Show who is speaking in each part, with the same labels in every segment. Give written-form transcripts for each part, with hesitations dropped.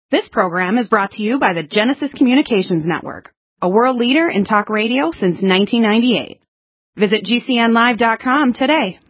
Speaker 1: This program is brought to you by the Genesis Communications Network, a world leader in talk radio since 1998. Visit GCNlive.com today.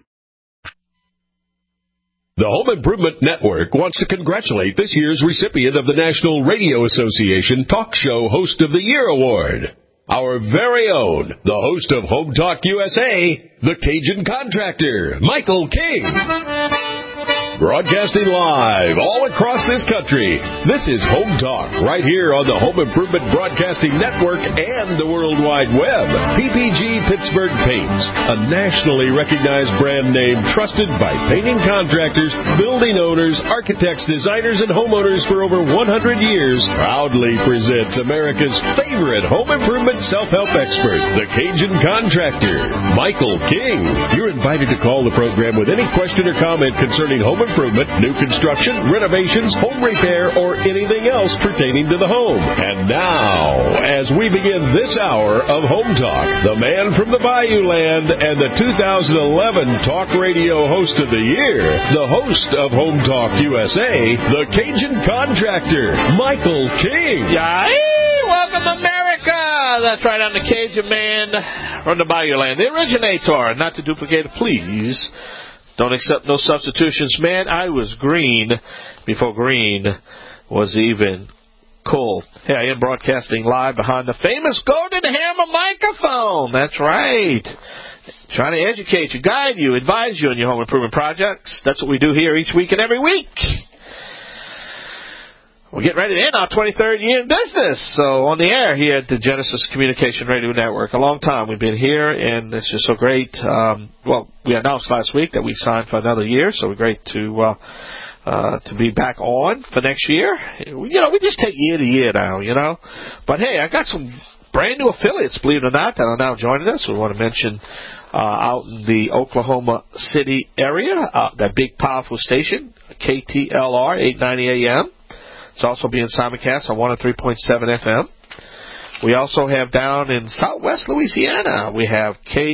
Speaker 2: The Home Improvement Network wants to congratulate this year's recipient of the National Radio Association Talk Show Host of the Year Award. Our very own, the host of Home Talk USA, the Cajun Contractor, Michael King. Broadcasting live all across this country, this is Home Talk, right here on the Home Improvement Broadcasting Network and the World Wide Web. PPG Pittsburgh Paints, a nationally recognized brand name trusted by painting contractors, building owners, architects, designers, and homeowners for over 100 years, proudly presents America's favorite home improvement self-help expert, the Cajun Contractor, Michael King. You're invited to call the program with any question or comment concerning home improvement, new construction, renovations, home repair, or anything else pertaining to the home. And now, as we begin this hour of Home Talk, the man from the Bayou Land and the 2011 Talk Radio Host of the Year, the host of Home Talk USA, the Cajun Contractor, Michael King.
Speaker 3: Yay! Welcome, America! That's right, I'm the Cajun man from the Bayou Land, the originator, not the duplicator, please. Don't accept no substitutions. Man, I was green before green was even cool. Hey, I am broadcasting live behind the famous Golden Hammer microphone. That's right. Trying to educate you, guide you, advise you on your home improvement projects. That's what we do here each week and every week. We're getting ready to end our 23rd year in business. So on the air here at the Genesis Communication Radio Network. A long time we've been here, and it's just so great. We announced last week that we signed for another year, so we're great to be back on for next year. We just take year to year now, But, hey, I got some brand new affiliates, believe it or not, that are now joining us. We want to mention out in the Oklahoma City area, that big, powerful station, KTLR, 890 AM. It's also being simulcast on 103.7 FM. We also have down in southwest Louisiana, we have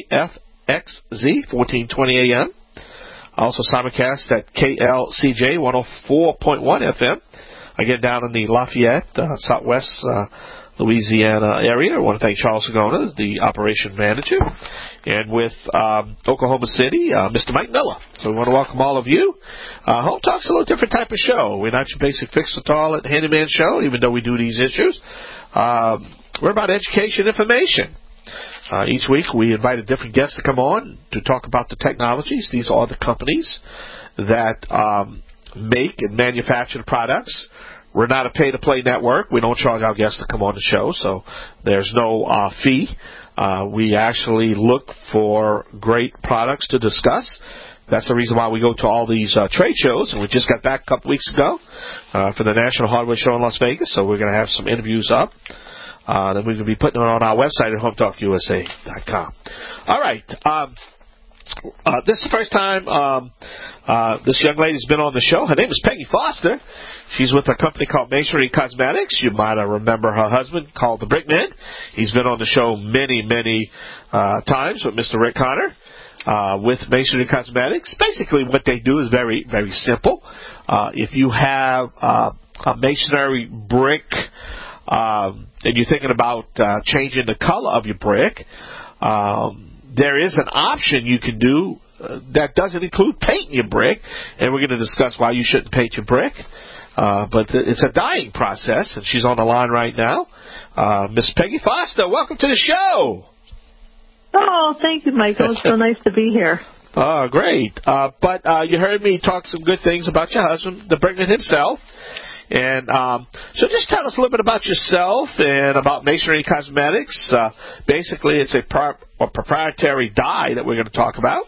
Speaker 3: KFXZ, 1420 AM. Also simulcast at KLCJ, 104.1 FM. Again, down in the Lafayette, southwest Louisiana area. I want to thank Charles Sagona, the operation manager. And with Oklahoma City, Mr. Mike Miller. So we want to welcome all of you. Home Talk's a little different type of show. We're not your basic fix-it-all handyman show, even though we do these issues. We're about education information. Each week we invite a different guest to come on to talk about the technologies. These are the companies that make and manufacture the products. We're not a pay-to-play network. We don't charge our guests to come on the show, so there's no fee. We actually look for great products to discuss. That's the reason why we go to all these trade shows, and we just got back a couple weeks ago for the National Hardware Show in Las Vegas, so we're going to have some interviews up. Then we're going to be putting it on our website at HomeTalkUSA.com. All right. This is the first time this young lady's been on the show. Her name is Peggy Foster. She's with a company called Masonry Cosmetics. You might remember her husband called the Brickman. He's been on the show many, many times with Mr. Rick Connor with Masonry Cosmetics. Basically what they do is very, very simple. If you have a masonry brick and you're thinking about changing the color of your brick, there is an option you can do that doesn't include painting your brick, and we're going to discuss why you shouldn't paint your brick. But it's a dyeing process, and she's on the line right now. Miss Peggy Foster, welcome to the show.
Speaker 4: Oh, thank you, Michael. It's so nice to be here.
Speaker 3: Oh, great. But you heard me talk some good things about your husband, the Brickman himself. And so just tell us a little bit about yourself and about Masonry Cosmetics. Basically, it's a proprietary dye that we're going to talk about.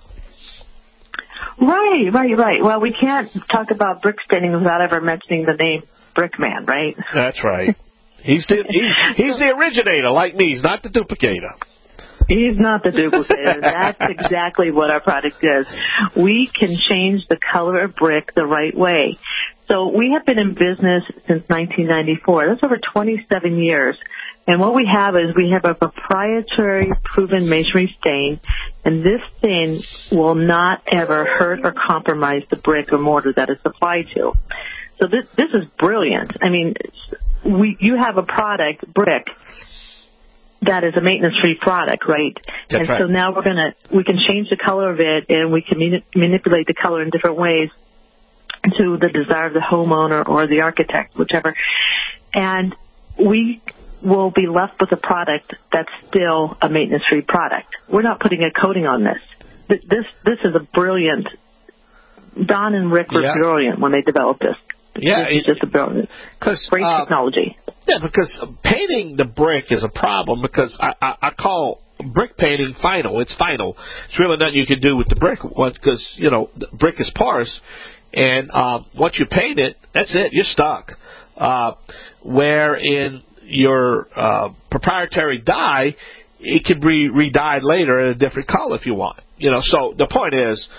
Speaker 4: Right. Well, we can't talk about brick staining without ever mentioning the name Brickman, right?
Speaker 3: That's right. He's the originator, like me. He's not the duplicator.
Speaker 4: He's not the duplicator. That's exactly what our product is. We can change the color of brick the right way. So we have been in business since 1994. That's over 27 years. And what we have is we have a proprietary proven masonry stain, and this stain will not ever hurt or compromise the brick or mortar that it's applied to. So this is brilliant. I mean, you have a product, brick, that is a maintenance-free product, right?
Speaker 3: That's
Speaker 4: and so now we can change the color of it, and we can manipulate the color in different ways to the desire of the homeowner or the architect, whichever. And we will be left with a product that's still a maintenance-free product. We're not putting a coating on this. This is a brilliant. Don and Rick were brilliant when they developed this.
Speaker 3: Yeah,
Speaker 4: it's just a brilliant, great technology.
Speaker 3: Yeah, because painting the brick is a problem because I call brick painting final. It's final. It's really nothing you can do with the brick because, the brick is porous. And once you paint it, that's it. You're stuck. Where in your proprietary dye, it can be re-dyed later in a different color if you want. So the point is,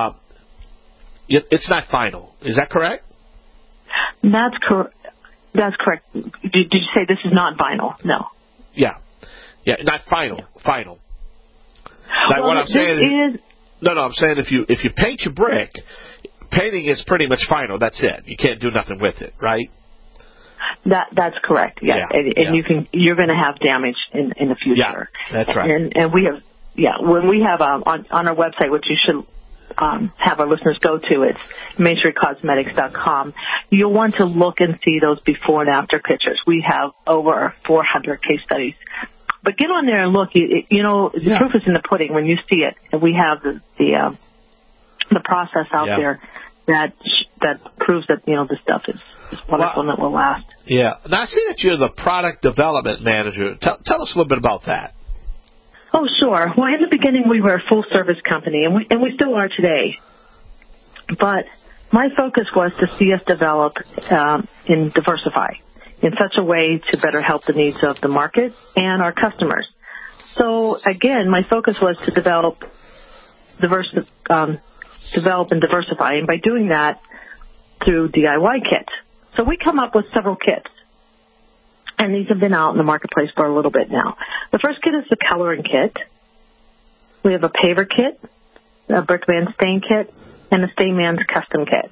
Speaker 3: it's not final. Is that correct?
Speaker 4: That's correct. That's correct. Did you say this is not vinyl? No.
Speaker 3: Yeah, not final. Final. Like what I'm saying is, I'm saying if you paint your brick, painting is pretty much final. That's it. You can't do nothing with it, right?
Speaker 4: That's correct. Yeah, and you're going to have damage in the future.
Speaker 3: Yeah, that's right.
Speaker 4: And we have when we have on our website, which you should have our listeners go to, it's MainStreetCosmetics.com. You'll want to look and see those before and after pictures. We have over 400 case studies. But get on there and look. The proof is in the pudding when you see it. And we have the process out there that proves that this stuff is wonderful and it will last.
Speaker 3: Yeah. Now I see that you're the product development manager. Tell us a little bit about that.
Speaker 4: Oh, sure. Well, in the beginning, we were a full-service company, and we still are today. But my focus was to see us develop and diversify in such a way to better help the needs of the market and our customers. So, again, my focus was to develop and diversify, and by doing that through DIY kits. So we come up with several kits. And these have been out in the marketplace for a little bit now. The first kit is the coloring kit. We have a paver kit, a Brickman stain kit, and a Stainman's custom kit.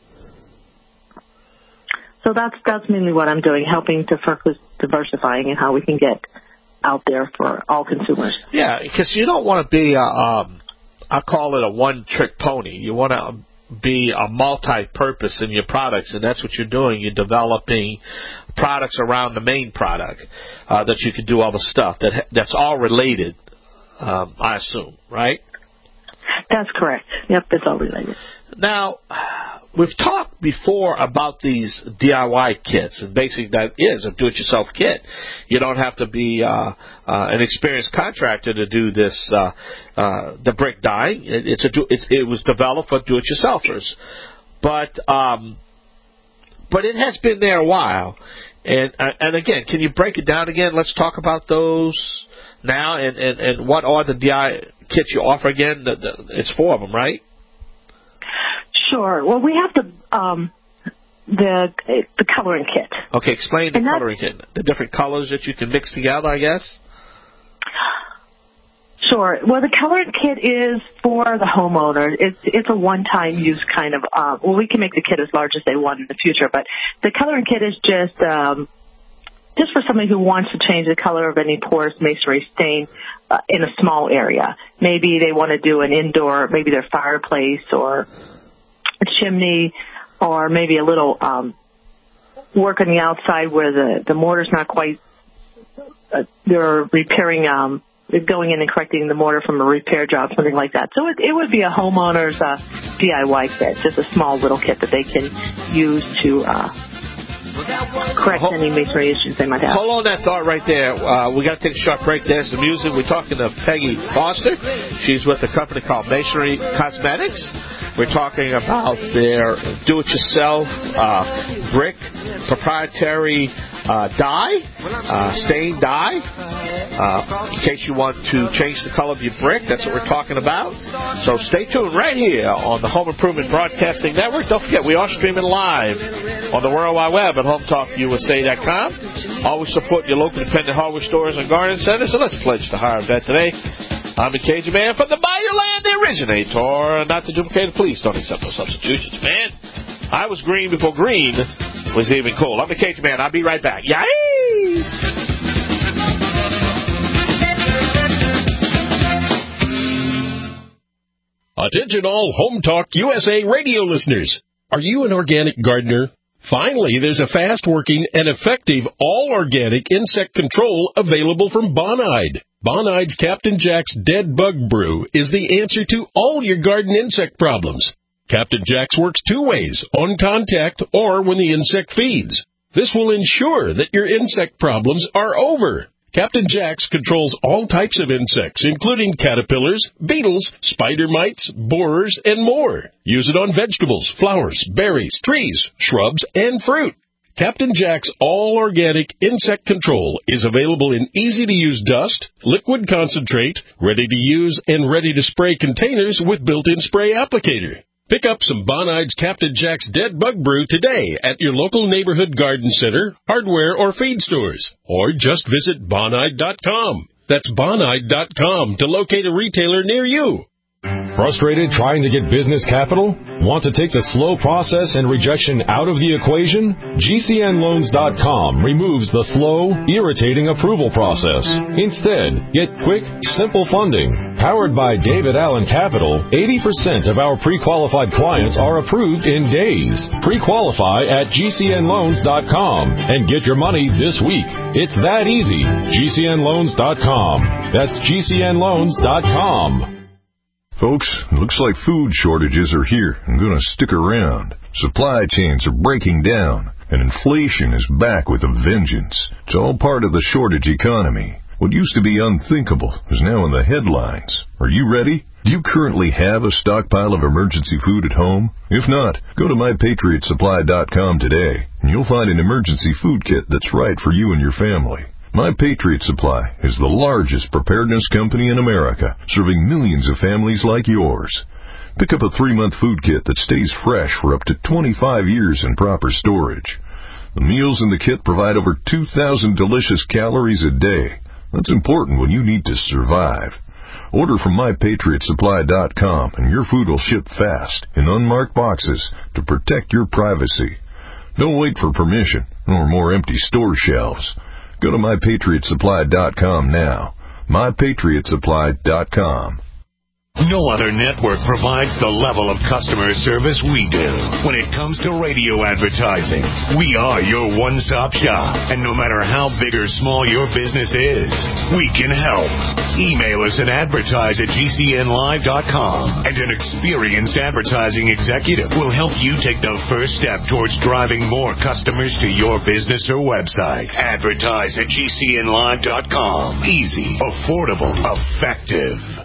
Speaker 4: So that's mainly what I'm doing, helping to focus diversifying and how we can get out there for all consumers.
Speaker 3: Yeah, because you don't want to be I call it a one-trick pony. You want to be a multi-purpose in your products, and that's what you're doing. You're developing products around the main product that you can do all the stuff that's all related, I assume, right?
Speaker 4: That's correct. Yep, it's all related.
Speaker 3: Now, we've talked before about these DIY kits, and basically that is a do-it-yourself kit. You don't have to be an experienced contractor to do this. The brick dyeing, it was developed for do-it-yourselfers, but it has been there a while. And again, can you break it down again? Let's talk about those now, and what are the DIY kits you offer again? It's 4 of them, right?
Speaker 4: Sure. Well, we have the coloring kit.
Speaker 3: Okay, explain the coloring kit. The different colors that you can mix together, I guess?
Speaker 4: Sure. Well, the coloring kit is for the homeowner. It's a one-time use kind of, we can make the kit as large as they want in the future, but the coloring kit is just for somebody who wants to change the color of any porous masonry stain in a small area. Maybe they want to do an indoor, maybe their fireplace or a chimney, or maybe a little work on the outside where the mortar's not quite, they're repairing, they're going in and correcting the mortar from a repair job, something like that. So it would be a homeowner's DIY kit, just a small little kit that they can use to correct any masonry issues they might have.
Speaker 3: Hold on that thought right there. We got to take a short break. There's the music. We're talking to Peggy Foster. She's with a company called Masonry Cosmetics. We're talking about their do-it-yourself brick proprietary dye, stain dye. In case you want to change the color of your brick, that's what we're talking about. So stay tuned right here on the Home Improvement Broadcasting Network. Don't forget, we are streaming live on the World Wide Web at HomeTalkUSA.com. Always support your local independent hardware stores and garden centers. So let's pledge to hire a vet today. I'm the Cajun Man from the Bayou Land, the originator. Not to duplicate, please don't accept no substitutions, man. I was green before green was even cool. I'm the Cajun Man. I'll be right back. Yay!
Speaker 2: Attention all Home Talk USA radio listeners. Are you an organic gardener? Finally, there's a fast-working and effective all-organic insect control available from Bonide. Bonide's Captain Jack's Dead Bug Brew is the answer to all your garden insect problems. Captain Jack's works two ways, on contact or when the insect feeds. This will ensure that your insect problems are over. Captain Jack's controls all types of insects, including caterpillars, beetles, spider mites, borers, and more. Use it on vegetables, flowers, berries, trees, shrubs, and fruit. Captain Jack's all-organic insect control is available in easy-to-use dust, liquid concentrate, ready-to-use and ready-to-spray containers with built-in spray applicator. Pick up some Bonide's Captain Jack's Dead Bug Brew today at your local neighborhood garden center, hardware, or feed stores. Or just visit Bonide.com. That's Bonide.com to locate a retailer near you.
Speaker 5: Frustrated trying to get business capital? Want to take the slow process and rejection out of the equation? GCNLoans.com removes the slow, irritating approval process. Instead, get quick, simple funding. Powered by David Allen Capital, 80% of our pre-qualified clients are approved in days. Pre-qualify at GCNLoans.com and get your money this week. It's that easy. GCNLoans.com. That's GCNLoans.com.
Speaker 6: Folks, it looks like food shortages are here and going to stick around. Supply chains are breaking down, and inflation is back with a vengeance. It's all part of the shortage economy. What used to be unthinkable is now in the headlines. Are you ready? Do you currently have a stockpile of emergency food at home? If not, go to MyPatriotSupply.com today, and you'll find an emergency food kit that's right for you and your family. My Patriot Supply is the largest preparedness company in America, serving millions of families like yours. Pick up a 3-month food kit that stays fresh for up to 25 years in proper storage. The meals in the kit provide over 2,000 delicious calories a day. That's important when you need to survive. Order from MyPatriotSupply.com and your food will ship fast in unmarked boxes to protect your privacy. Don't wait for permission or more empty store shelves. Go to MyPatriotSupply.com now. MyPatriotSupply.com.
Speaker 7: No other network provides the level of customer service we do. When it comes to radio advertising, we are your one-stop shop. And no matter how big or small your business is, we can help. Email us and advertise at GCNLive.com. And an experienced advertising executive will help you take the first step towards driving more customers to your business or website. Advertise at GCNLive.com. Easy, affordable, effective.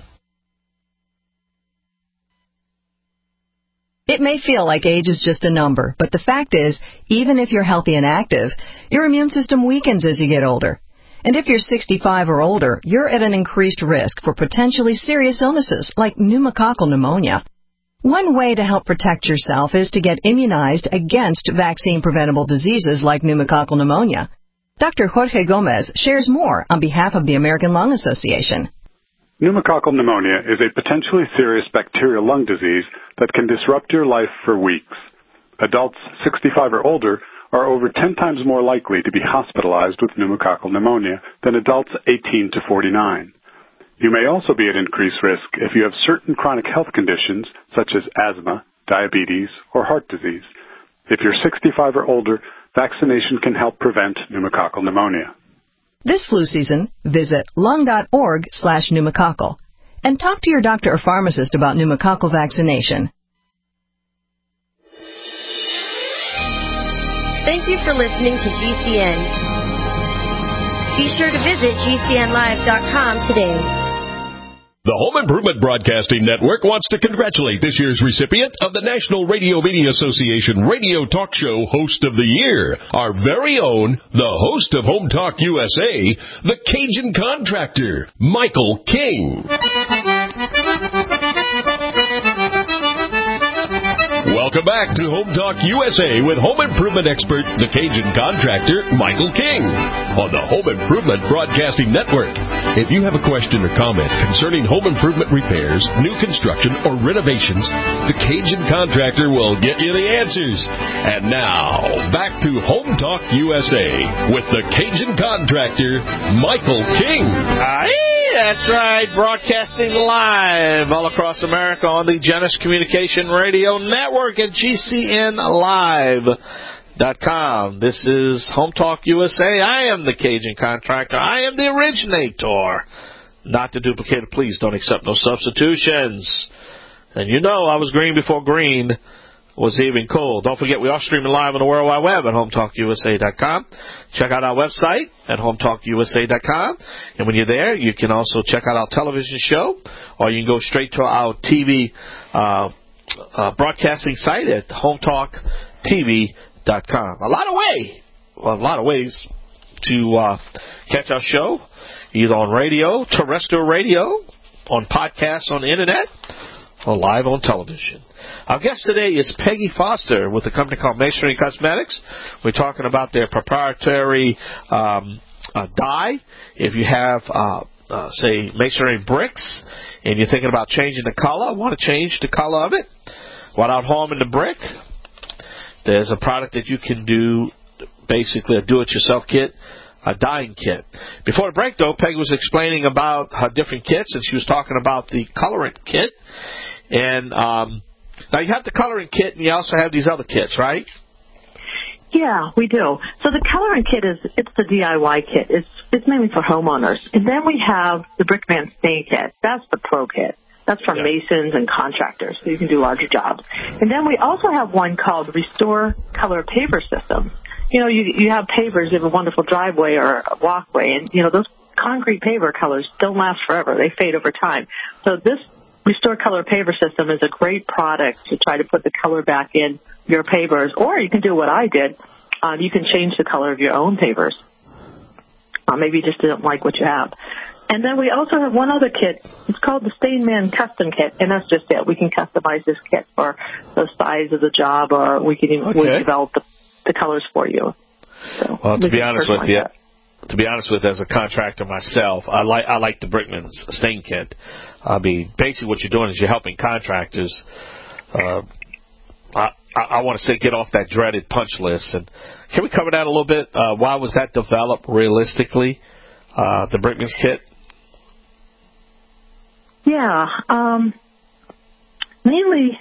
Speaker 8: It may feel like age is just a number, but the fact is, even if you're healthy and active, your immune system weakens as you get older. And if you're 65 or older, you're at an increased risk for potentially serious illnesses like pneumococcal pneumonia. One way to help protect yourself is to get immunized against vaccine-preventable diseases like pneumococcal pneumonia. Dr. Jorge Gomez shares more on behalf of the American Lung Association.
Speaker 9: Pneumococcal pneumonia is a potentially serious bacterial lung disease that can disrupt your life for weeks. Adults 65 or older are over 10 times more likely to be hospitalized with pneumococcal pneumonia than adults 18 to 49. You may also be at increased risk if you have certain chronic health conditions such as asthma, diabetes, or heart disease. If you're 65 or older, vaccination can help prevent pneumococcal pneumonia.
Speaker 8: This flu season, visit lung.org/pneumococcal and talk to your doctor or pharmacist about pneumococcal vaccination.
Speaker 10: Thank you for listening to GCN. Be sure to visit GCNLive.com today.
Speaker 2: The Home Improvement Broadcasting Network wants to congratulate this year's recipient of the National Radio Media Association Radio Talk Show Host of the Year, our very own, the host of Home Talk USA, the Cajun Contractor, Michael King. Welcome back to Home Talk USA with home improvement expert, the Cajun contractor, Michael King, on the Home Improvement Broadcasting Network. If you have a question or comment concerning home improvement repairs, new construction, or renovations, the Cajun contractor will get you the answers. And now, back to Home Talk USA with the Cajun contractor, Michael King.
Speaker 3: That's right, broadcasting live all across America on the Genesis Communication Radio Network at GCNlive.com. This is Home Talk USA. I am the Cajun contractor. I am the originator. Not the duplicator. Please don't accept no substitutions. And you know I was green before green was even cool. Don't forget, we are streaming live on the World Wide Web at HomeTalkUSA.com. Check out our website at HomeTalkUSA.com. And when you're there, you can also check out our television show, or you can go straight to our TV broadcasting site at HomeTalkTV.com. A lot of ways to catch our show, either on radio, terrestrial radio, on podcasts on the internet, or live on television. Our guest today is Peggy Foster with a company called Masonry Cosmetics. We're talking about their proprietary dye. If you have, say, masonry bricks and you're thinking about changing the color, want to change the color of it without harming the brick, there's a product that you can do, basically a do-it-yourself kit, a dyeing kit. Before the break, though, Peggy was explaining about her different kits, and she was talking about the colorant kit. And now you have the coloring kit, and you also have these other kits, right?
Speaker 4: Yeah, we do. So the coloring kit it's the DIY kit. It's mainly for homeowners. And then we have the Brickman stain kit. That's the pro kit. That's for masons and contractors, so you can do larger jobs. And then we also have one called Restore Color Paver System. You know, you have pavers, you have a wonderful driveway or a walkway, and, you know, those concrete paver colors don't last forever. They fade over time. So this Restore Color Paver System is a great product to try to put the color back in your pavers, or you can do what I did. You can change the color of your own pavers. Maybe you just didn't like what you have. And then we also have one other kit. It's called the Stain Man Custom Kit, and that's just it. We can customize this kit for the size of the job, or we can even develop the colors for you. So
Speaker 3: well, to be honest with you, as a contractor myself, I like the Brickman's stain kit. I mean, basically what you're doing is you're helping contractors. I want to say get off that dreaded punch list. And can we cover that a little bit? Why was that developed realistically, the Brickman's kit?
Speaker 4: Yeah, mainly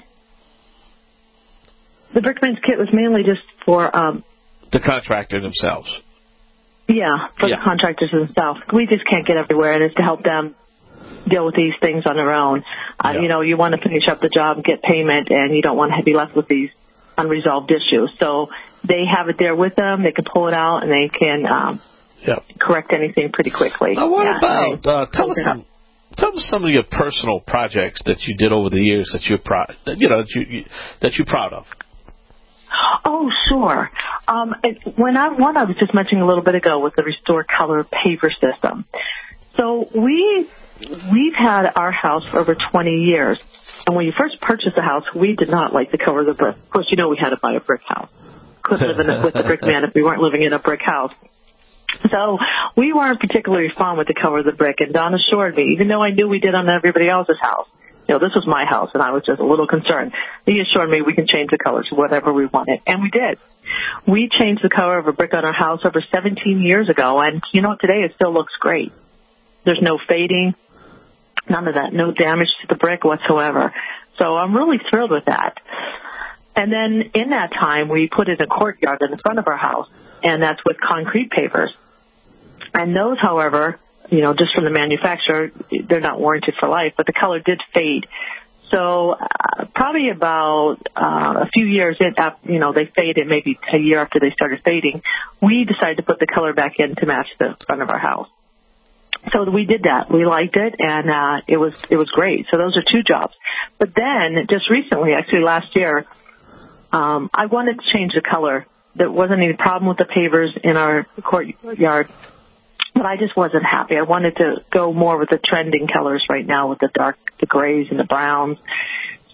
Speaker 4: the Brickman's kit was mainly just for
Speaker 3: the contractor themselves.
Speaker 4: Yeah, for the contractors themselves. We just can't get everywhere, and it's to help them deal with these things on their own. You know, you want to finish up the job, get payment, and you don't want to be left with these unresolved issues. So they have it there with them. They can pull it out, and they can correct anything pretty quickly.
Speaker 3: Now, what about tell us some of your personal projects that you did over the years that you're proud of.
Speaker 4: Oh, sure. One I was just mentioning a little bit ago with the Restore Color Paver System. So we've had our house for over 20 years. And when you first purchased the house, we did not like the color of the brick. Of course, you know we had to buy a brick house. Couldn't live with the brick man if we weren't living in a brick house. So we weren't particularly fond with the color of the brick. And Don assured me, even though I knew we did on everybody else's house, you know, this was my house, and I was just a little concerned. He assured me we can change the color to whatever we wanted, and we did. We changed the color of a brick on our house over 17 years ago, and, you know, today it still looks great. There's no fading, none of that, no damage to the brick whatsoever. So I'm really thrilled with that. And then in that time, we put in a courtyard in the front of our house, and that's with concrete pavers. And those, however, you know, just from the manufacturer, they're not warranted for life, but the color did fade. So probably about a few years in, you know, they faded, maybe a year after they started fading, we decided to put the color back in to match the front of our house. So we did that. We liked it, and it was great. So those are two jobs. But then just recently, actually last year, I wanted to change the color. There wasn't any problem with the pavers in our courtyard, but I just wasn't happy. I wanted to go more with the trending colors right now with the grays and the browns.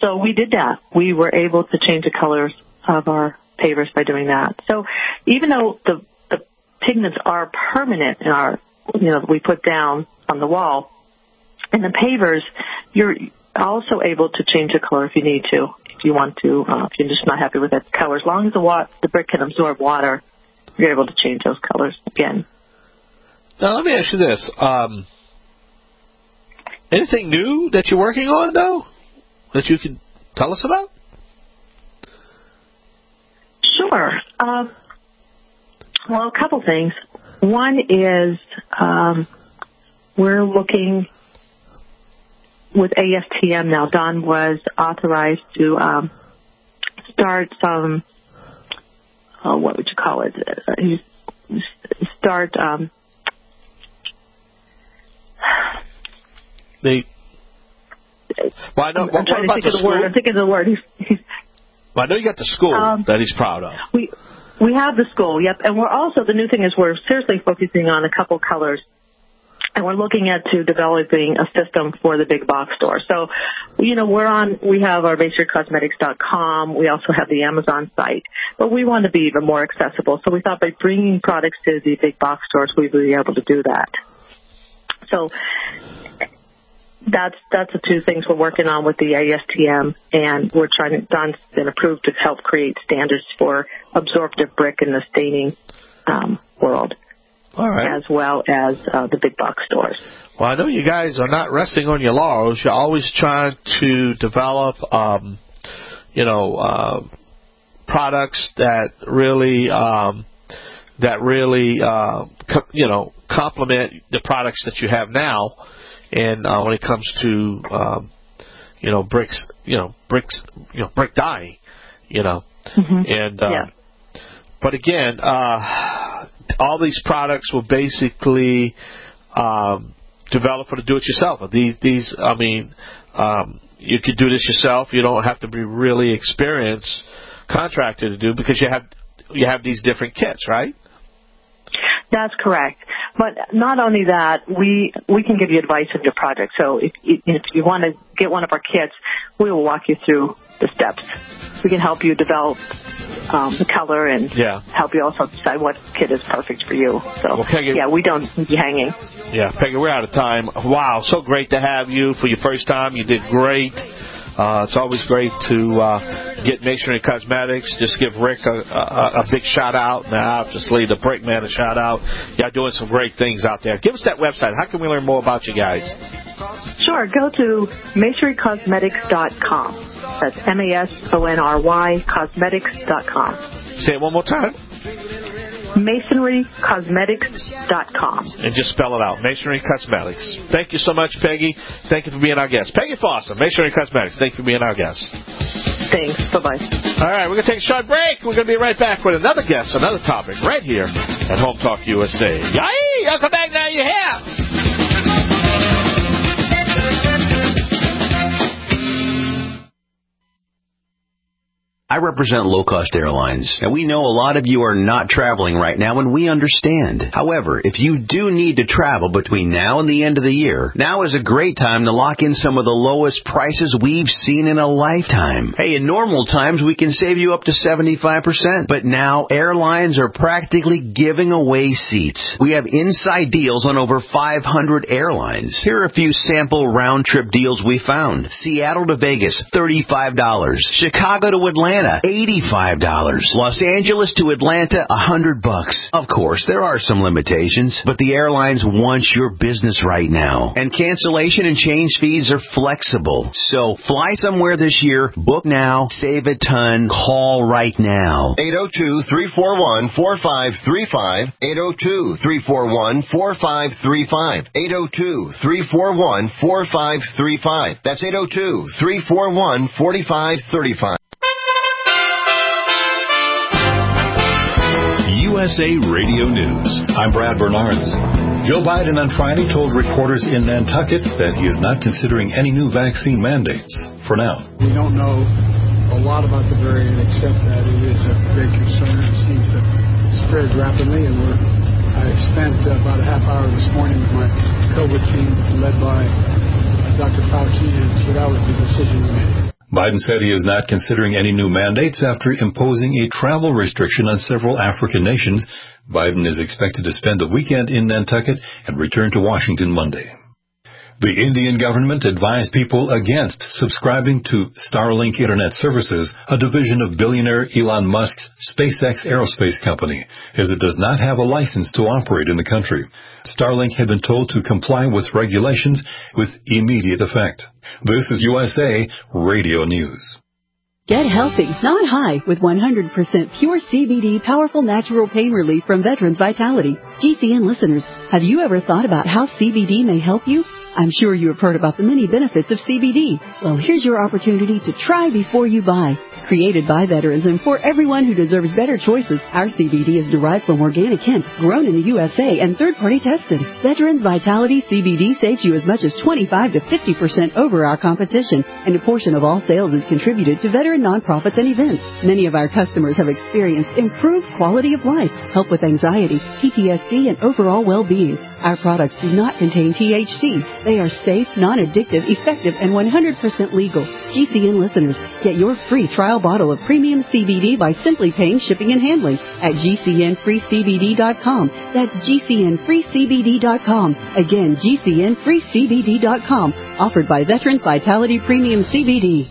Speaker 4: So we did that. We were able to change the colors of our pavers by doing that. So even though the pigments are permanent in our, we put down on the wall, in the pavers, you're also able to change the color if you need to, if you want to, if you're just not happy with that color. As long as the brick can absorb water, you're able to change those colors again.
Speaker 3: Now, let me ask you this. Anything new that you're working on, though, that you can tell us about?
Speaker 4: Sure. Well, a couple things. One is we're looking with ASTM now. Don was authorized to start some, what would you call it? Start
Speaker 3: Well, I know.
Speaker 4: I'm trying to think of the word. I'm thinking of the word.
Speaker 3: Well, I know you got the school that he's proud of.
Speaker 4: We have the school, yep. And we're also, the new thing is we're seriously focusing on a couple colors. And we're looking to developing a system for the big box store. So, we have our MasonryCosmetics.com. We also have the Amazon site. But we want to be even more accessible. So we thought by bringing products to the big box stores, we'd be able to do that. So that's the two things we're working on with the ASTM, and Don's been approved to help create standards for absorptive brick in the staining world.
Speaker 3: All right.
Speaker 4: As well as the big box stores.
Speaker 3: Well, I know you guys are not resting on your laurels. You're always trying to develop, products that really, complement the products that you have now. And when it comes to, bricks, brick dyeing,
Speaker 4: Mm-hmm.
Speaker 3: and. But again, all these products will basically develop for the do-it-yourself. You could do this yourself. You don't have to be really experienced contractor to do, because you have these different kits, right?
Speaker 4: That's correct. But not only that, we can give you advice on your project. So if you want to get one of our kits, we will walk you through the steps. We can help you develop the color and help you also decide what kit is perfect for you. So,
Speaker 3: well, Peggy,
Speaker 4: we don't be hanging.
Speaker 3: Yeah, Peggy, we're out of time. Wow, so great to have you for your first time. You did great. It's always great to get Masonry Cosmetics. Just give Rick a big shout-out. Now, just leave the Brick Man a shout-out. Y'all doing some great things out there. Give us that website. How can we learn more about you guys?
Speaker 4: Sure. Go to MasonryCosmetics.com. That's MASONRY Cosmetics.com.
Speaker 3: Say it one more time.
Speaker 4: MasonryCosmetics.com.
Speaker 3: And just spell it out. Masonry Cosmetics. Thank you so much, Peggy. Thank you for being our guest. Peggy Foster, Masonry Cosmetics. Thank you for being our guest.
Speaker 4: Thanks. Bye-bye.
Speaker 3: All right, we're going to take a short break. We're going to be right back with another guest, another topic, right here at Home Talk USA. Yay! Y'all come back now, you have.
Speaker 11: I represent low-cost airlines, and we know a lot of you are not traveling right now, and we understand. However, if you do need to travel between now and the end of the year, now is a great time to lock in some of the lowest prices we've seen in a lifetime. Hey, in normal times, we can save you up to 75%, but now airlines are practically giving away seats. We have inside deals on over 500 airlines. Here are a few sample round-trip deals we found. Seattle to Vegas, $35. Chicago to Atlanta, $85. Los Angeles to Atlanta, $100. Of course, there are some limitations, but the airlines want your business right now. And cancellation and change fees are flexible. So fly somewhere this year, book now, save a ton, call right now.
Speaker 12: 802-341-4535. 802-341-4535. 802-341-4535. That's 802-341-4535.
Speaker 13: USA Radio News.
Speaker 14: I'm Brad Bernards. Joe Biden on Friday told reporters in Nantucket that he is not considering any new vaccine mandates for now.
Speaker 15: We don't know a lot about the variant except that it is a big concern. It seems to spread rapidly, and I spent about a half hour this morning with my COVID team led by Dr. Fauci, and so that was the decision we made.
Speaker 14: Biden said he is not considering any new mandates after imposing a travel restriction on several African nations. Biden is expected to spend the weekend in Nantucket and return to Washington Monday. The Indian government advised people against subscribing to Starlink Internet Services, a division of billionaire Elon Musk's SpaceX aerospace company, as it does not have a license to operate in the country. Starlink had been told to comply with regulations with immediate effect. This is USA Radio News.
Speaker 16: Get healthy, not high, with 100% pure CBD powerful natural pain relief from Veterans Vitality. GCN listeners, have you ever thought about how CBD may help you? I'm sure you have heard about the many benefits of CBD. Well, here's your opportunity to try before you buy. Created by veterans and for everyone who deserves better choices, our CBD is derived from organic hemp, grown in the USA and third-party tested. Veterans Vitality CBD saves you as much as 25 to 50% over our competition, and a portion of all sales is contributed to veteran nonprofits and events. Many of our customers have experienced improved quality of life, help with anxiety, PTSD, and overall well-being. Our products do not contain THC. They are safe, non-addictive, effective, and 100% legal. GCN listeners, get your free trial bottle of premium CBD by simply paying shipping and handling at GCNFreeCBD.com. That's GCNFreeCBD.com. Again, GCNFreeCBD.com. Offered by Veterans Vitality Premium CBD.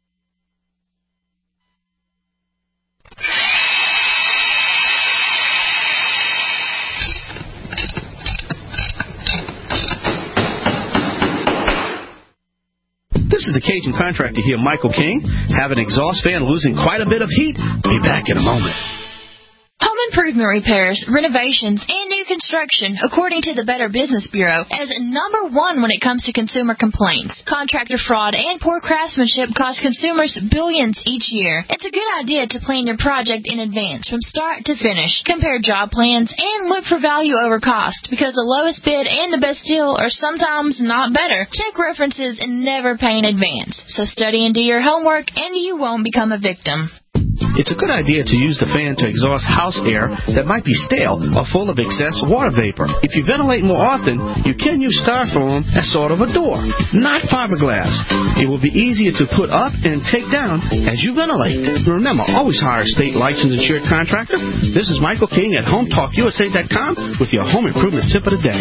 Speaker 17: This is the Cajun contractor here, Michael King. Have an exhaust fan losing quite a bit of heat? Be back in a moment.
Speaker 18: Home improvement repairs, renovations, and new construction, according to the Better Business Bureau, is number one when it comes to consumer complaints. Contractor fraud and poor craftsmanship cost consumers billions each year. It's a good idea to plan your project in advance from start to finish. Compare job plans and look for value over cost, because the lowest bid and the best deal are sometimes not better. Check references and never pay in advance. So study and do your homework, and you won't become a victim.
Speaker 17: It's a good idea to use the fan to exhaust house air that might be stale or full of excess water vapor. If you ventilate more often, you can use styrofoam as sort of a door, not fiberglass. It will be easier to put up and take down as you ventilate. Remember, always hire a state licensed insured contractor. This is Michael King at HomeTalkUSA.com with your home improvement tip of the day.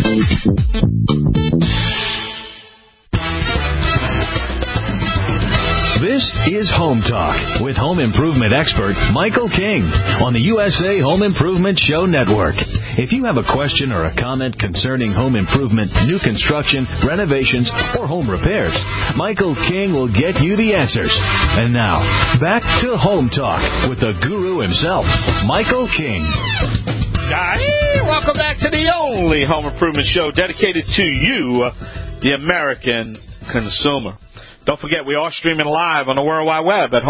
Speaker 13: This is Home Talk with home improvement expert Michael King on the USA Home Improvement Show Network. If you have a question or a comment concerning home improvement, new construction, renovations, or home repairs, Michael King will get you the answers. And now, back to Home Talk with the guru himself, Michael King.
Speaker 3: Hey, welcome back to the only home improvement show dedicated to you, the American consumer. Don't forget, we are streaming live on the World Wide Web at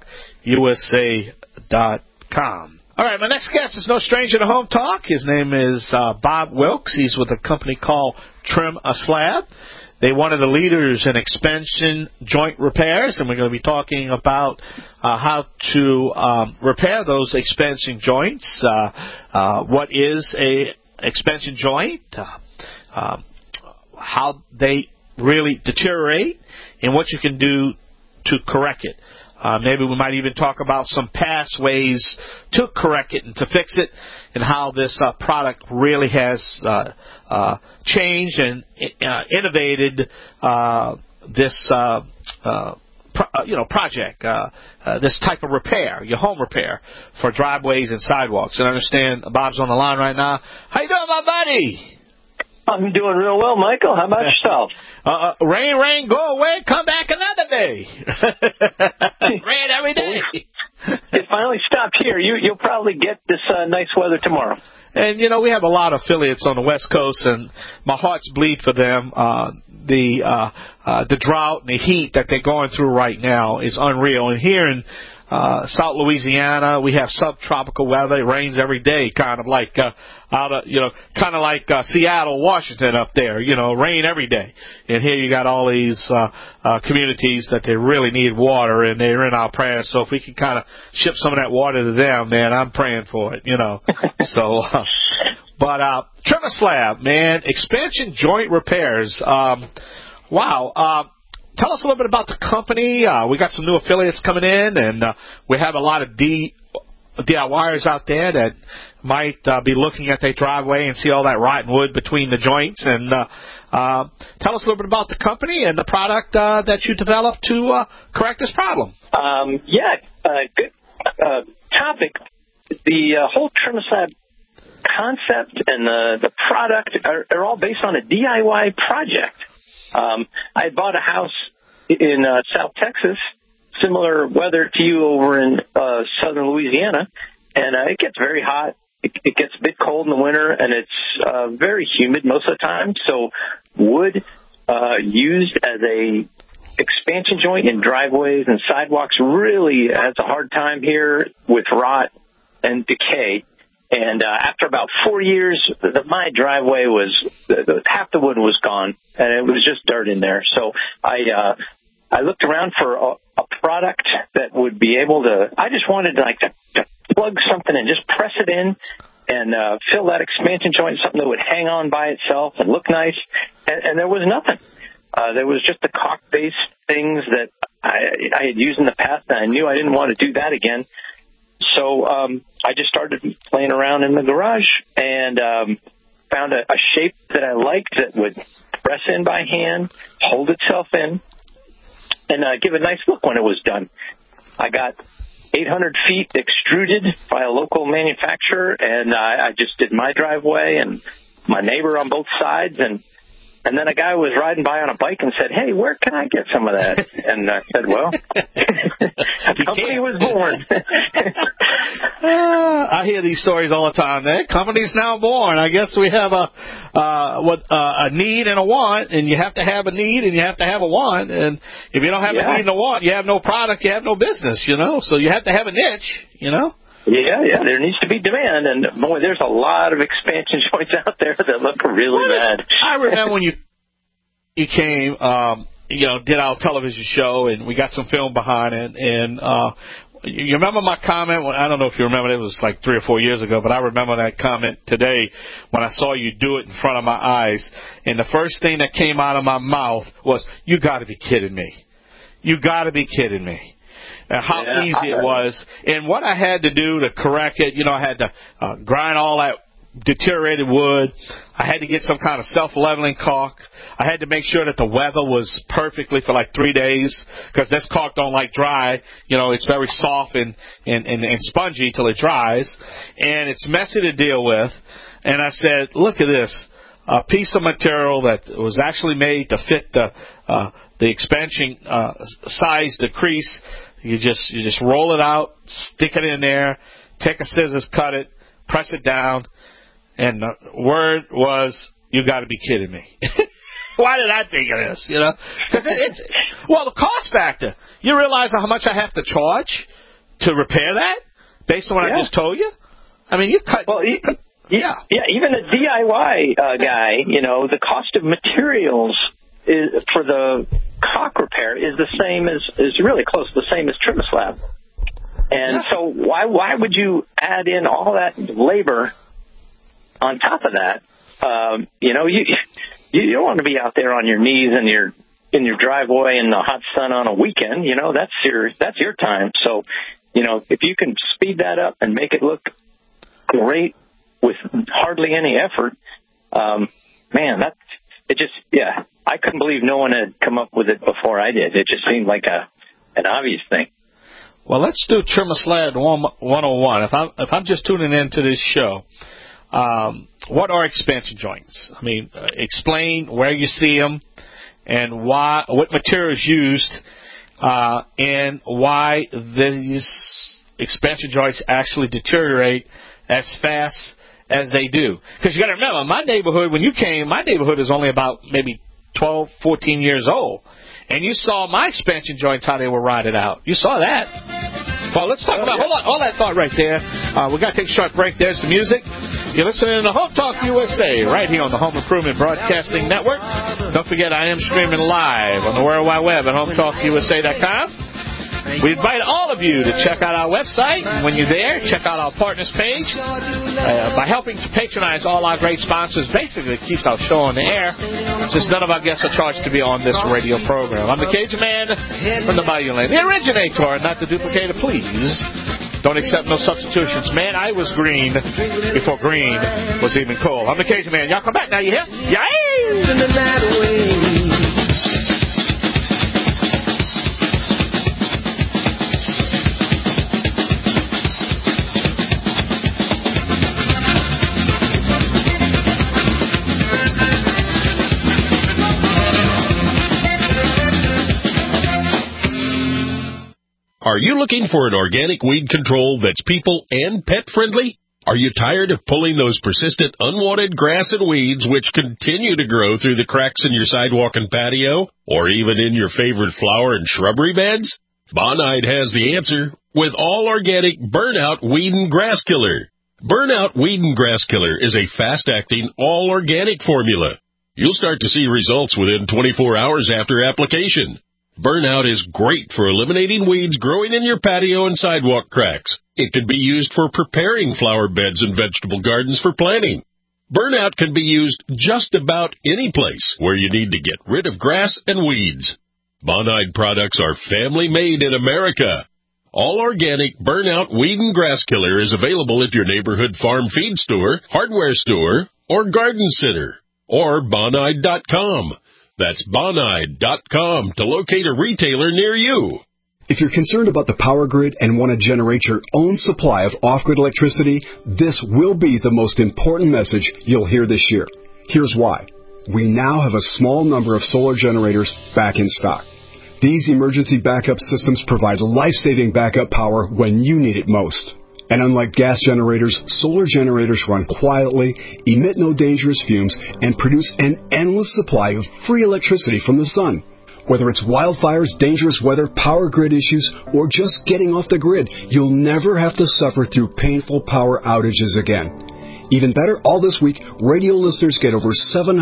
Speaker 3: HomeTalkUSA.com. All right, my next guest is no stranger to Home Talk. His name is Bob Wilkes. He's with a company called Trim a Slab. They're one of the leaders in expansion joint repairs, and we're going to be talking about how to repair those expansion joints. What is a expansion joint? How they really deteriorate, and what you can do to correct it. Maybe we might even talk about some past ways to correct it and to fix it, and how this product really has changed and innovated this project, this type of repair, your home repair for driveways and sidewalks. And I understand Bob's on the line right now. How you doing, my buddy?
Speaker 19: I'm doing real well, Michael. How about yourself?
Speaker 3: Rain, go away, come back another day. Rain every day.
Speaker 19: It finally stopped here. You'll probably get this nice weather tomorrow.
Speaker 3: And, we have a lot of affiliates on the West Coast, and my heart's bleed for them. The drought and the heat that they're going through right now is unreal. And here in South Louisiana, we have subtropical weather. It rains every day, kind of like Seattle, Washington up there. Rain every day. And here you got all these communities that they really need water, and they're in our prayers. So if we can kind of ship some of that water to them, man, I'm praying for it. So, but Trim a Slab, man, expansion joint repairs. Wow. tell us a little bit about the company. We got some new affiliates coming in, and we have a lot of DIYers out there that might be looking at their driveway and see all that rotten wood between the joints. And tell us a little bit about the company and the product that you developed to correct this problem.
Speaker 19: Good topic. The whole TrimSlab concept and the product are all based on a DIY project. I bought a house in South Texas, similar weather to you over in southern Louisiana, and it gets very hot. It gets a bit cold in the winter, and it's very humid most of the time. So wood used as a expansion joint in driveways and sidewalks really has a hard time here with rot and decay. And after about 4 years, my driveway was half the wood was gone, and it was just dirt in there. So I looked around for a product that would be able to. I just wanted to plug something and just press it in and fill that expansion joint, something that would hang on by itself and look nice. And there was nothing. There was just the caulk-based things that I had used in the past, and I knew I didn't want to do that again. So I just started playing around in the garage and found a shape that I liked that would press in by hand, hold itself in, and give a nice look when it was done. I got 800 feet extruded by a local manufacturer, and I just did my driveway and my neighbor on both sides, and then a guy was riding by on a bike and said, "Hey, where can I get some of that?" And I said, "Well, the company was born."
Speaker 3: I hear these stories all the time. The company's now born. I guess we have a need and a want, and you have to have a need and you have to have a want. And if you don't have a need and a want, you have no product, you have no business, So you have to have a niche,
Speaker 19: Yeah, there needs to be demand, and boy, there's a lot of expansion joints out there that look really bad.
Speaker 3: I remember when you came, did our television show, and we got some film behind it, and you remember my comment? I don't know if you remember, it was like 3 or 4 years ago, but I remember that comment today when I saw you do it in front of my eyes, and the first thing that came out of my mouth was, "You got to be kidding me. You got to be kidding me." How easy it was, and what I had to do to correct it. I had to grind all that deteriorated wood. I had to get some kind of self-leveling caulk. I had to make sure that the weather was perfectly for like 3 days, because this caulk don't like dry. It's very soft and spongy till it dries, and it's messy to deal with. And I said, look at this, a piece of material that was actually made to fit the expansion size, the crease. You just roll it out, stick it in there, take a scissors, cut it, press it down, and the word was, "You got to be kidding me." Why did I think of this? Because the cost factor. You realize how much I have to charge to repair that based on what I just told you? I mean, you cut. Well,
Speaker 19: even a DIY guy, the cost of materials for the caulk repair is the same is really close to the same as TrimSlab. And so why would you add in all that labor on top of that? You don't want to be out there on your knees in your driveway in the hot sun on a weekend. That's your time. So, if you can speed that up and make it look great with hardly any effort, I couldn't believe no one had come up with it before I did. It just seemed like an obvious thing.
Speaker 3: Well, let's do TrimSlab 101. If I'm just tuning into this show, what are expansion joints? I mean, explain where you see them and what material is used, and why these expansion joints actually deteriorate as fast as they do. Because you got to remember, my neighborhood, when you came, my neighborhood is only about maybe 12, 14 years old. And you saw my expansion joints, how they were rotted out. You saw that. Well, let's talk about, hold that thought right there. We got to take a short break. There's the music. You're listening to Home Talk USA right here on the Home Improvement Broadcasting Network. Don't forget, I am streaming live on the World Wide Web at HomeTalkUSA.com. We invite all of you to check out our website. When you're there, check out our partners page. By helping to patronize all our great sponsors, basically it keeps our show on the air, since none of our guests are charged to be on this radio program. I'm the Cajun Man from the Bayou Land, the originator, not the duplicator, please. Don't accept no substitutions. Man, I was green before green was even cool. I'm the Cajun Man. Y'all come back now, you hear? Yay!
Speaker 2: Are you looking for an organic weed control that's people and pet friendly? Are you tired of pulling those persistent unwanted grass and weeds which continue to grow through the cracks in your sidewalk and patio, or even in your favorite flower and shrubbery beds? Bonide has the answer with all organic Burnout Weed and Grass Killer. Burnout Weed and Grass Killer is a fast-acting, all-organic formula. You'll start to see results within 24 hours after application. Burnout is great for eliminating weeds growing in your patio and sidewalk cracks. It can be used for preparing flower beds and vegetable gardens for planting. Burnout can be used just about any place where you need to get rid of grass and weeds. Bonide products are family-made in America. All organic Burnout Weed and Grass Killer is available at your neighborhood farm feed store, hardware store, or garden center, or Bonide.com. That's Bonide.com to locate a retailer near you.
Speaker 20: If you're concerned about the power grid and want to generate your own supply of off-grid electricity, this will be the most important message you'll hear this year. Here's why. We now have a small number of solar generators back in stock. These emergency backup systems provide life-saving backup power when you need it most. And unlike gas generators, solar generators run quietly, emit no dangerous fumes, and produce an endless supply of free electricity from the sun. Whether it's wildfires, dangerous weather, power grid issues, or just getting off the grid, you'll never have to suffer through painful power outages again. Even better, all this week, radio listeners get over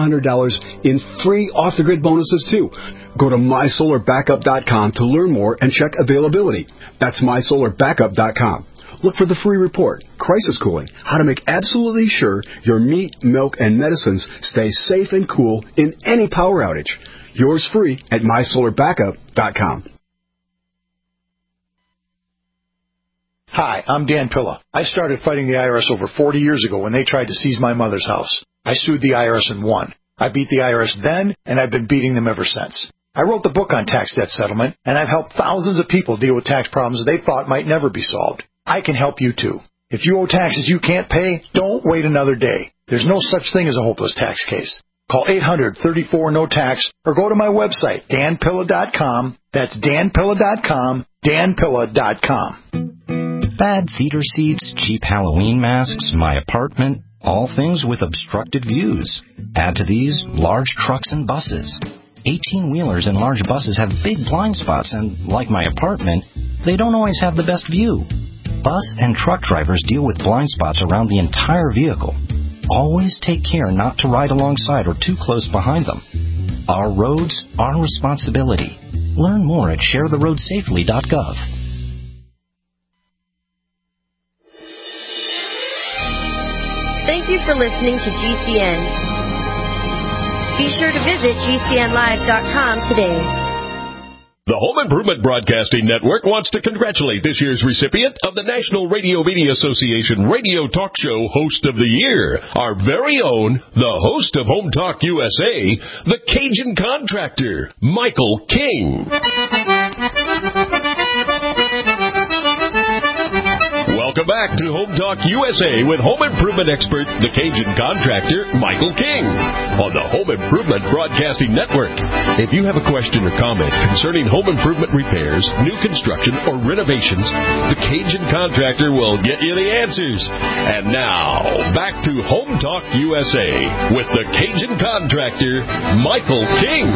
Speaker 20: $700 in free off-the-grid bonuses, too. Go to MySolarBackup.com to learn more and check availability. That's MySolarBackup.com. Look for the free report, Crisis Cooling, how to make absolutely sure your meat, milk, and medicines stay safe and cool in any power outage. Yours free at MySolarBackup.com.
Speaker 21: Hi, I'm Dan Pilla. I started fighting the IRS over 40 years ago when they tried to seize my mother's house. I sued the IRS and won. I beat the IRS then, and I've been beating them ever since. I wrote the book on tax debt settlement, and I've helped thousands of people deal with tax problems they thought might never be solved. I can help you, too. If you owe taxes you can't pay, don't wait another day. There's no such thing as a hopeless tax case. Call 800-34-NO-TAX or go to my website, danpilla.com. That's danpilla.com, danpilla.com.
Speaker 22: Bad theater seats, cheap Halloween masks, my apartment, all things with obstructed views. Add to these large trucks and buses. 18-wheelers and large buses have big blind spots, and like my apartment, they don't always have the best view. Bus and truck drivers deal with blind spots around the entire vehicle. Always take care not to ride alongside or too close behind them. Our roads, our responsibility. Learn more at sharetheroadsafely.gov.
Speaker 10: Thank you for listening to GCN. Be sure to visit GCNlive.com today.
Speaker 2: The Home Improvement Broadcasting Network wants to congratulate this year's recipient of the National Radio Media Association Radio Talk Show Host of the Year, our very own, the host of Home Talk USA, the Cajun Contractor, Michael King. Welcome back to Home Talk USA with home improvement expert, the Cajun Contractor, Michael King, on the Home Improvement Broadcasting Network. If you have a question or comment concerning home improvement repairs, new construction, or renovations, the Cajun Contractor will get you the answers. And now, back to Home Talk USA with the Cajun Contractor, Michael King.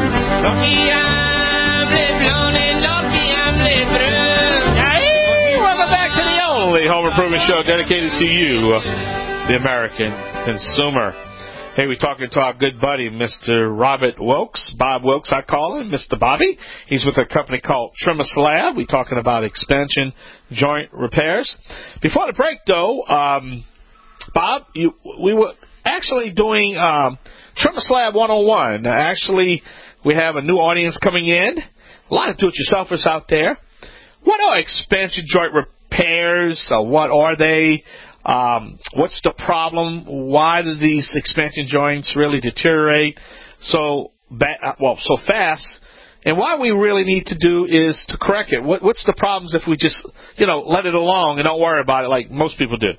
Speaker 3: Welcome back to the only home improvement show dedicated to you, the American consumer. Hey, we're talking to our good buddy, Mr. Robert Wilkes, Bob Wilkes, I call him, Mr. Bobby. He's with a company called Trimmer Slab. We're talking about expansion joint repairs. Before the break, though, Bob, we were actually doing Trimmer Slab 101. Actually, we have a new audience coming in. A lot of do-it-yourselfers out there. What are expansion joint repairs? What are they? What's the problem? Why do these expansion joints really deteriorate so fast? And what we really need to do is to correct it. What's the problems if we just, let it along and don't worry about it like most people do?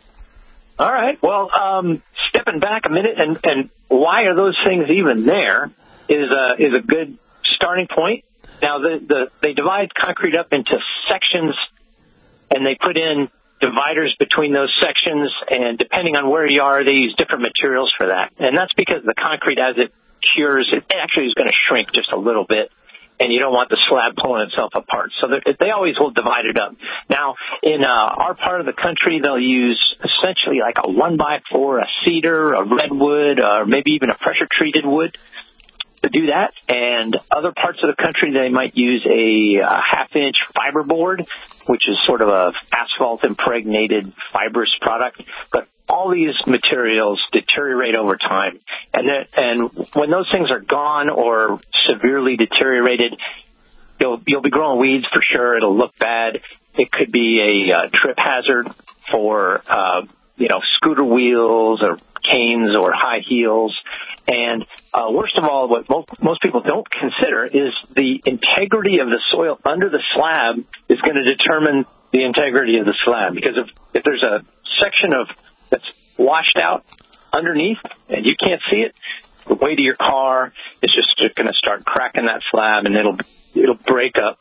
Speaker 19: All right. Well, stepping back a minute, and why are those things even there is a good starting point. Now, they divide concrete up into sections, and they put in dividers between those sections, and depending on where you are, they use different materials for that. And that's because the concrete, as it cures, it actually is going to shrink just a little bit, and you don't want the slab pulling itself apart. So they always will divide it up. Now, in our part of the country, they'll use essentially like a 1x4, a cedar, a redwood, or maybe even a pressure-treated wood to do that. And other parts of the country, they might use a half-inch fiberboard, which is sort of a asphalt-impregnated fibrous product. But all these materials deteriorate over time. And when those things are gone or severely deteriorated, you'll be growing weeds for sure. It'll look bad. It could be a trip hazard for, scooter wheels or canes or high heels. And worst of all, what most people don't consider is the integrity of the soil under the slab is going to determine the integrity of the slab. Because if there's a section that's washed out underneath and you can't see it, the weight of your car is just going to start cracking that slab, and it'll break up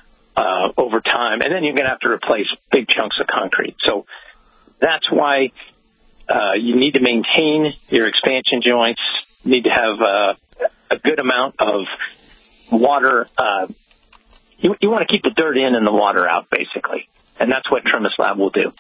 Speaker 19: over time. And then you're going to have to replace big chunks of concrete. So that's why you need to maintain your expansion joints. You need to have a good amount of water. You want to keep the dirt in and the water out, basically. And that's what Trimmer Slab will do.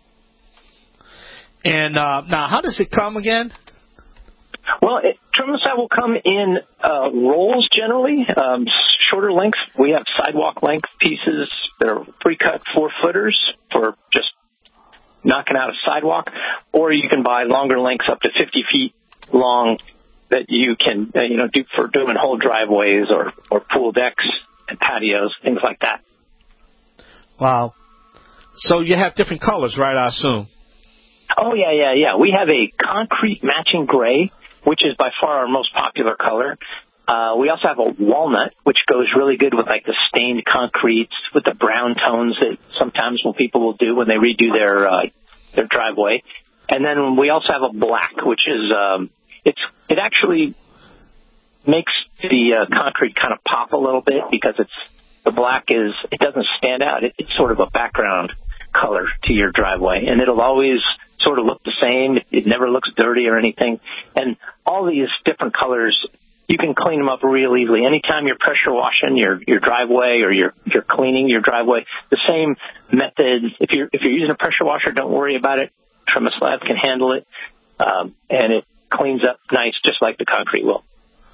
Speaker 19: And now, how does it come again? Well, Trimmer Slab will come in rolls generally, shorter length. We have sidewalk length pieces that are pre-cut 4-footers for just knocking out a sidewalk, or you can buy longer lengths up to 50 feet long that you can do for doing whole driveways or pool decks and patios, things like that. Wow. So you have different colors, right, I assume? Oh, yeah. We have a concrete matching gray, which is by far our most popular color. We also have a walnut, which goes really good with like the stained concretes with the brown tones that sometimes people will do when they redo their driveway. And then we also have a black, which is it actually makes the concrete kind of pop a little bit because the black it doesn't stand out. It's sort of a background color to your driveway, and it'll always sort of look the same. It never looks dirty or anything. And all these different colors, you can clean them up real easily. Anytime you're pressure washing your driveway or you're cleaning your driveway, the same method. If you're using a pressure washer, don't worry about it. Trimmer Slab can handle it, and it cleans up nice, just like the concrete will.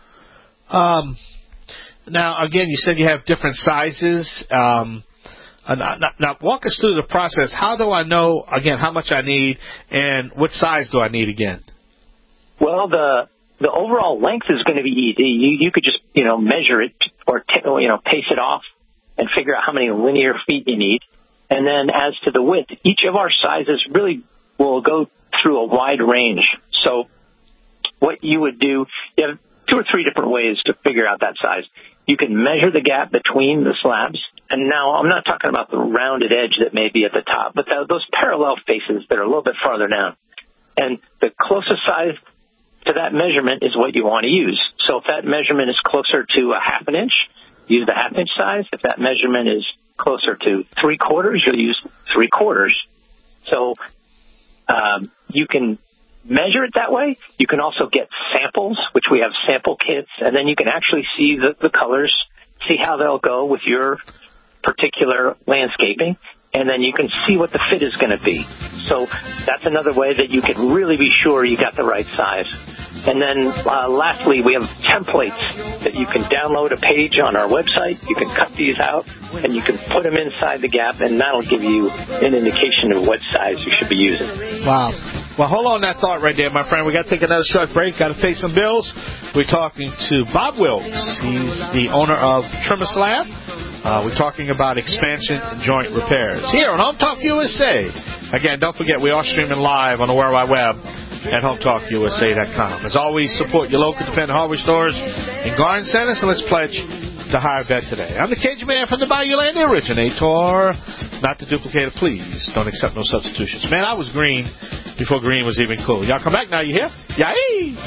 Speaker 19: Now, again, you said you have different sizes. Now, walk us through the process. How do I know, again, how much I need, and what size do I need again? Well, the overall length is going to be easy. You could just, measure it or, pace it off and figure out how many linear feet you need. And then as to the width, each of our sizes really will go through a wide range. So what you would do, you have 2 or 3 different ways to figure out that size. You can measure the gap between the slabs. And now I'm not talking about the rounded edge that may be at the top, but those parallel faces that are a little bit farther down. And the closest size to that measurement is what you want to use. So if that measurement is closer to a 1/2 inch, use the 1/2 inch size. If that measurement is closer to 3/4, you'll use 3/4. So you can measure it that way. You can also get samples, which we have sample kits, and then you can actually see the colors, see how they'll go with your particular landscaping, and then you can see what the fit is going to be. So that's another way that you can really be sure you got the right size. And then lastly, we have templates that you can download a page on our website. You can cut these out, and you can put them inside the gap, and that'll give you an indication of what size you should be using.
Speaker 3: Wow. Well, hold on that thought right there, my friend. We got to take another short break. Got to pay some bills. We're talking to Bob Wilkes. He's the owner of Trimmer Slab. We're talking about expansion and joint repairs here on Home Talk USA. Again, don't forget, we are streaming live on the World Wide Web at HomeTalkUSA.com. As always, support your local independent hardware stores and garden centers, and let's pledge to hire vet today. I'm the Cajun Man from the Bayou Land, the originator. Not the duplicator, please. Don't accept no substitutions. Man, I was green before green was even cool. Y'all come back now, you hear? Yay!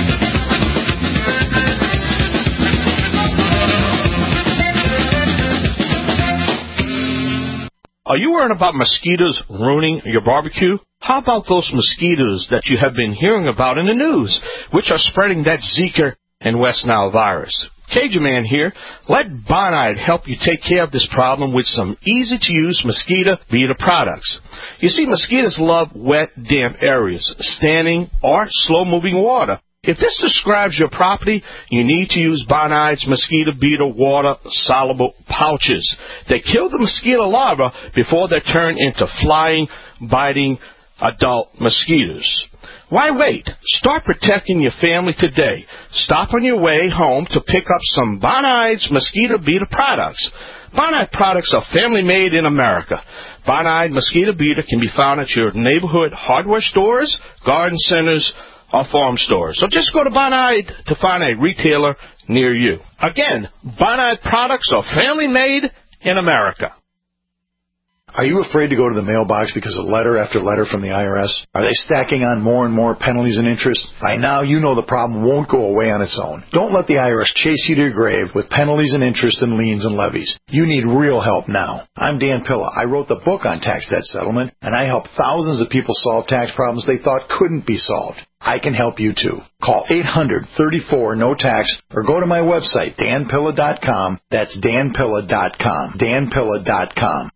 Speaker 3: Are you worried about mosquitoes ruining your barbecue? How about those mosquitoes that you have been hearing about in the news, which are spreading that Zika and West Nile virus? Cajun Man here. Let Bonide help you take care of this problem with some easy-to-use mosquito beater products. You see, mosquitoes love wet, damp areas, standing or slow-moving water. If this describes your property, you need to use Bonide's mosquito beater water-soluble pouches. They kill the mosquito larvae before they turn into flying, biting adult mosquitoes. Why wait? Start protecting your family today. Stop on your way home to pick up some Bonide's mosquito beater products. Bonide products are family-made in America. Bonide mosquito beater can be found at your neighborhood hardware stores, garden centers, or farm stores. So just go to Bonide to find a retailer near you. Again, Bonide products are family-made in America.
Speaker 21: Are you afraid to go to the mailbox because of letter after letter from the IRS? Are they stacking on more and more penalties and interest? By now, you know the problem won't go away on its own. Don't let the IRS chase you to your grave with penalties and interest and liens and levies. You need real help now. I'm Dan Pilla. I wrote the book on tax debt settlement, and I help thousands of people solve tax problems they thought couldn't be solved. I can help you too. Call 800-34-NO-TAX or go to my website, danpilla.com. That's danpilla.com. danpilla.com.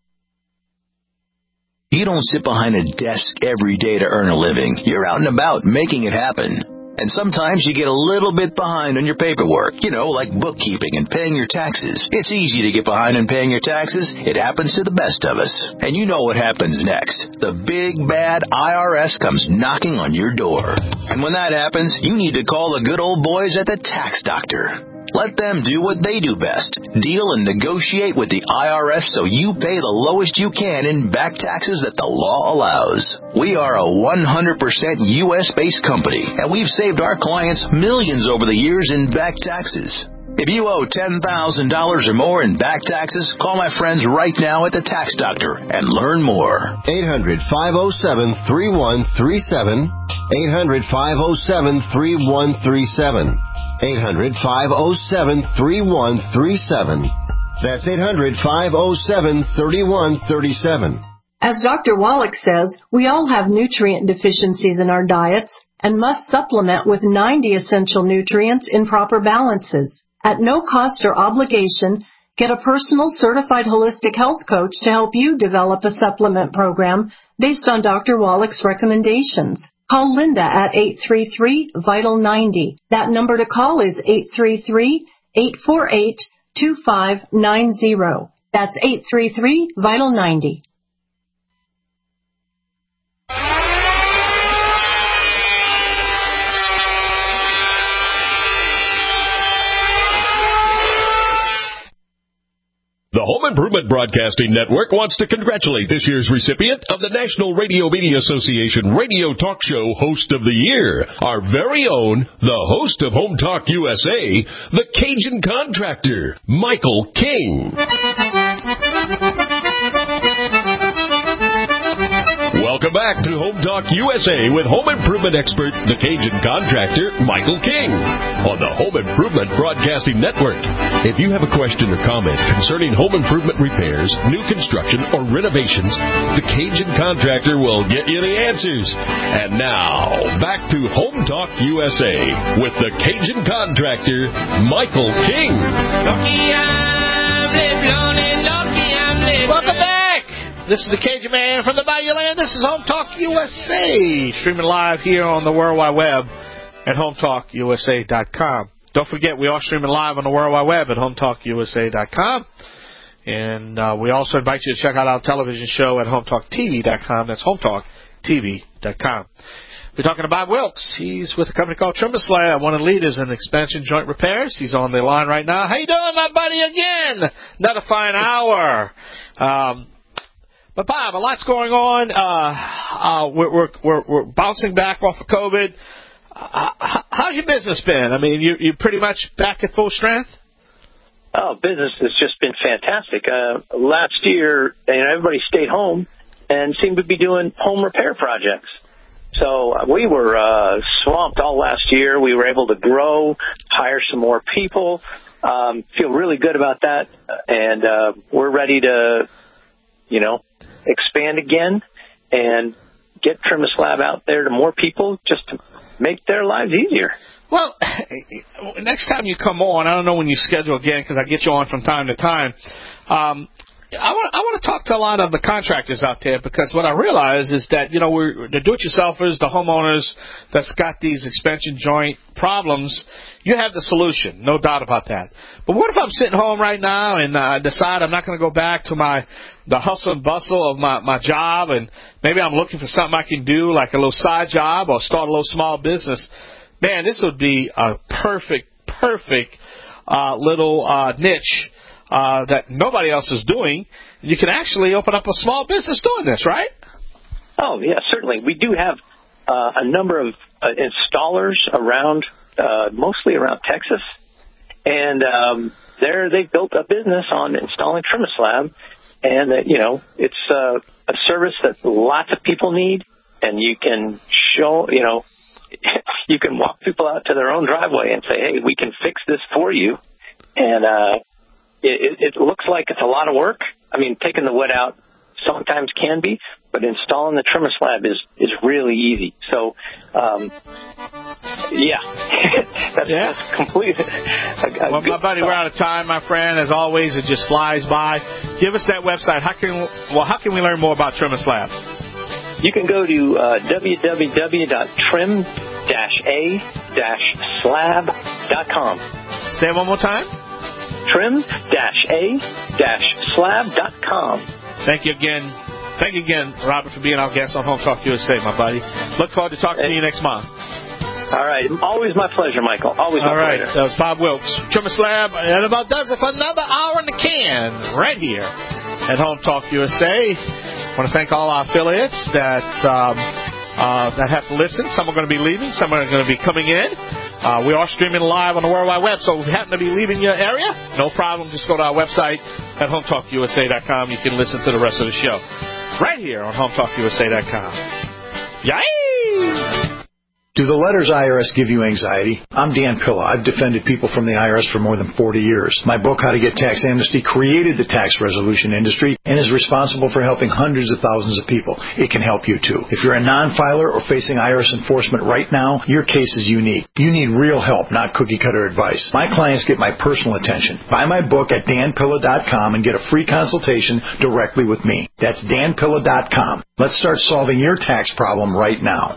Speaker 1: You don't sit behind a desk every day to earn a living. You're out and about making it happen. And sometimes you get a little bit behind on your paperwork, like bookkeeping and paying your taxes. It's easy to get behind on paying your taxes. It happens to the best of us. And you know what happens next. The big, bad IRS comes knocking on your door. And when that happens, you need to call the good old boys at the Tax Doctor. Let them do what they do best. Deal and negotiate with the IRS so you pay the lowest you can in back taxes that the law allows. We are a 100% U.S.-based company, and we've saved our clients millions over the years in back taxes. If you owe $10,000 or more in back taxes, call my friends right now at the Tax Doctor and learn more.
Speaker 5: 800-507-3137. 800-507-3137. 800-507-3137. That's 800-507-3137.
Speaker 23: As Dr. Wallach says, we all have nutrient deficiencies in our diets and must supplement with 90 essential nutrients in proper balances. At no cost or obligation, get a personal certified holistic health coach to help you develop a supplement program based on Dr. Wallach's recommendations. Call Linda at 833-VITAL-90. That number to call is 833-848-2590. That's 833-VITAL-90.
Speaker 2: The Home Improvement Broadcasting Network wants to congratulate this year's recipient of the National Radio Media Association Radio Talk Show Host of the Year, our very own, the host of Home Talk USA, the Cajun Contractor, Michael King. Welcome back to Home Talk USA with home improvement expert, the Cajun Contractor, Michael King, on the Home Improvement Broadcasting Network. If you have a question or comment concerning home improvement repairs, new construction, or renovations, the Cajun Contractor will get you the answers. And now, back to Home Talk USA with the Cajun Contractor, Michael King.
Speaker 3: Welcome back. This is the Cajun Man from the Bayou Land. This is Home Talk USA, streaming live here on the World Wide Web at HometalkUSA.com. Don't forget, we are streaming live on the World Wide Web at HometalkUSA.com. And we also invite you to check out our television show at HometalkTV.com. That's HometalkTV.com. We're talking to Bob Wilkes. He's with a company called TrimSlab, one of the leaders in expansion joint repairs. He's on the line right now. How you doing, my buddy, again? Another fine hour. But, Bob, a lot's going on. We're bouncing back off of COVID. How's your business been? I mean, you pretty much back at full strength?
Speaker 19: Oh, business has just been fantastic. Last year, everybody stayed home and seemed to be doing home repair projects. So we were swamped all last year. We were able to grow, hire some more people, feel really good about that. And we're ready to, expand again and get TrimSlab out there to more people just to make their lives easier.
Speaker 3: Well, next time you come on, I don't know when you schedule again because I get you on from time to time. I want to talk to a lot of the contractors out there because what I realize is that, we're the do-it-yourselfers, the homeowners that's got these expansion joint problems, you have the solution, no doubt about that. But what if I'm sitting home right now and I decide I'm not going to go back to the hustle and bustle of my job, and maybe I'm looking for something I can do, like a little side job or start a little small business. Man, this would be a perfect little niche that nobody else is doing. You can actually open up a small business doing this, right?
Speaker 19: Oh, yeah, certainly. We do have a number of installers around, mostly around Texas. And they've built a business on installing TrimSlab. And, it's a service that lots of people need. And you can show, you can walk people out to their own driveway and say, hey, we can fix this for you. And it looks like it's a lot of work. I mean, taking the wood out sometimes can be, but installing the TrimSlab is really easy. So, that's complete.
Speaker 3: Well, my buddy, we're out of time, my friend. As always, it just flies by. Give us that website. How can we learn more about TrimSlab?
Speaker 19: You can go to www.trim-a-slab.com.
Speaker 3: Say it one more time.
Speaker 19: trim-a-slab.com.
Speaker 3: Thank you again, Robert, for being our guest on Home Talk USA, my buddy. Look forward to talking to you next month.
Speaker 19: All right. Always my pleasure, Michael. Always my pleasure.
Speaker 3: That was Bob Wilkes. TrimSlab, and about does it for another hour in the can right here at Home Talk USA. I want to thank all our affiliates that have to listen. Some are going to be leaving. Some are going to be coming in. We are streaming live on the World Wide Web, so if you happen to be leaving your area, no problem. Just go to our website at HometalkUSA.com. You can listen to the rest of the show right here on HometalkUSA.com. Yay!
Speaker 21: Do the letters IRS give you anxiety? I'm Dan Pilla. I've defended people from the IRS for more than 40 years. My book, How to Get Tax Amnesty, created the tax resolution industry and is responsible for helping hundreds of thousands of people. It can help you, too. If you're a non-filer or facing IRS enforcement right now, your case is unique. You need real help, not cookie-cutter advice. My clients get my personal attention. Buy my book at danpilla.com and get a free consultation directly with me. That's danpilla.com. Let's start solving your tax problem right now.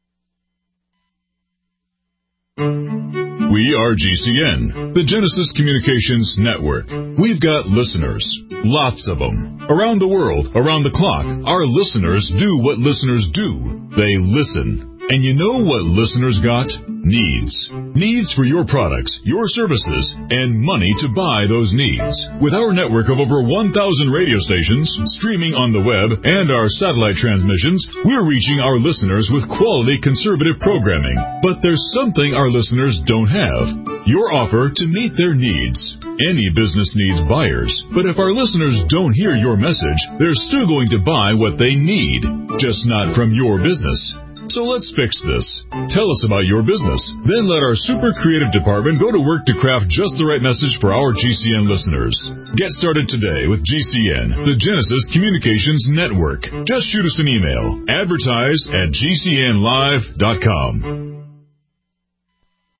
Speaker 6: We are GCN, the Genesis Communications Network. We've got listeners, lots of them. Around the world, around the clock, our listeners do what listeners do. They listen. And you know what listeners got? Needs. Needs for your products, your services, and money to buy those needs. With our network of over 1,000 radio stations, streaming on the web, and our satellite transmissions, we're reaching our listeners with quality conservative programming. But there's something our listeners don't have. Your offer to meet their needs. Any business needs buyers, but if our listeners don't hear your message, they're still going to buy what they need, just not from your business. So let's fix this. Tell us about your business. Then let our super creative department go to work to craft just the right message for our GCN listeners. Get started today with GCN, the Genesis Communications Network. Just shoot us an email. Advertise at GCNlive.com.